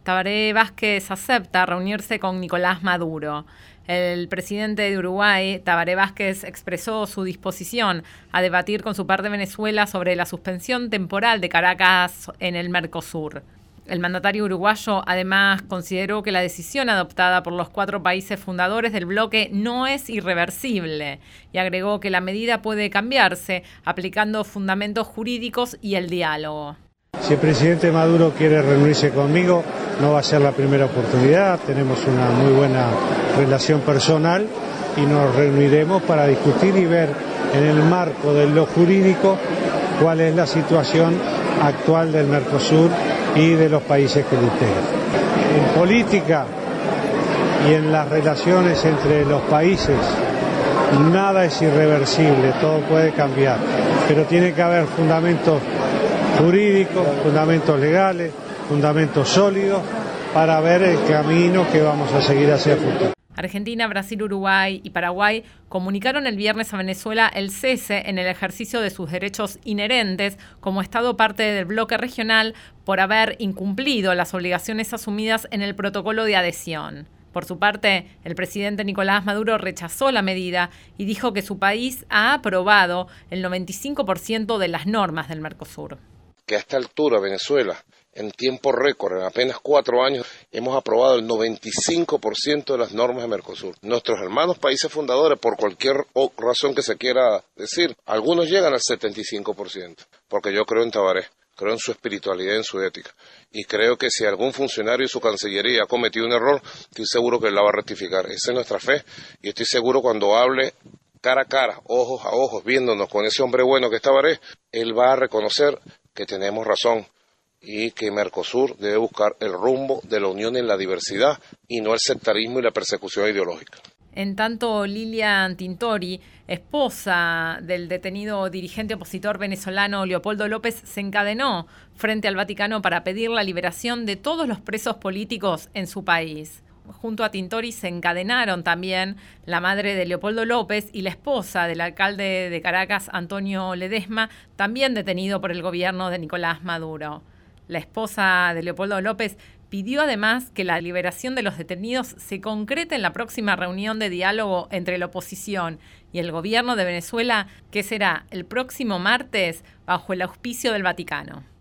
Tabaré Vázquez acepta reunirse con Nicolás Maduro. El presidente de Uruguay, Tabaré Vázquez, expresó su disposición a debatir con su par de Venezuela sobre la suspensión temporal de Caracas en el Mercosur. El mandatario uruguayo además consideró que la decisión adoptada por los 4 países fundadores del bloque no es irreversible y agregó que la medida puede cambiarse aplicando fundamentos jurídicos y el diálogo. Si el presidente Maduro quiere reunirse conmigo, no va a ser la primera oportunidad. Tenemos una muy buena relación personal y nos reuniremos para discutir y ver en el marco de lo jurídico cuál es la situación actual del Mercosur y de los países que lo integran. En política y en las relaciones entre los países, nada es irreversible, todo puede cambiar, pero tiene que haber fundamentos jurídicos, fundamentos legales, fundamentos sólidos para ver el camino que vamos a seguir hacia el futuro. Argentina, Brasil, Uruguay y Paraguay comunicaron el viernes a Venezuela el cese en el ejercicio de sus derechos inherentes como Estado parte del bloque regional por haber incumplido las obligaciones asumidas en el protocolo de adhesión. Por su parte, el presidente Nicolás Maduro rechazó la medida y dijo que su país ha aprobado el 95% de las normas del Mercosur. Que a esta altura Venezuela, en tiempo récord, en apenas 4 años, hemos aprobado el 95% de las normas de Mercosur. Nuestros hermanos países fundadores, por cualquier razón que se quiera decir, algunos llegan al 75%, porque yo creo en Tabaré, creo en su espiritualidad y en su ética. Y creo que si algún funcionario de su Cancillería ha cometido un error, estoy seguro que él la va a rectificar. Esa es nuestra fe y estoy seguro cuando hable cara a cara, ojos a ojos, viéndonos con ese hombre bueno que es Tabaré, él va a reconocer que tenemos razón y que Mercosur debe buscar el rumbo de la unión en la diversidad y no el sectarismo y la persecución ideológica. En tanto, Lilian Tintori, esposa del detenido dirigente opositor venezolano Leopoldo López, se encadenó frente al Vaticano para pedir la liberación de todos los presos políticos en su país. Junto a Tintori se encadenaron también la madre de Leopoldo López y la esposa del alcalde de Caracas, Antonio Ledesma, también detenido por el gobierno de Nicolás Maduro. La esposa de Leopoldo López pidió además que la liberación de los detenidos se concrete en la próxima reunión de diálogo entre la oposición y el gobierno de Venezuela, que será el próximo martes bajo el auspicio del Vaticano.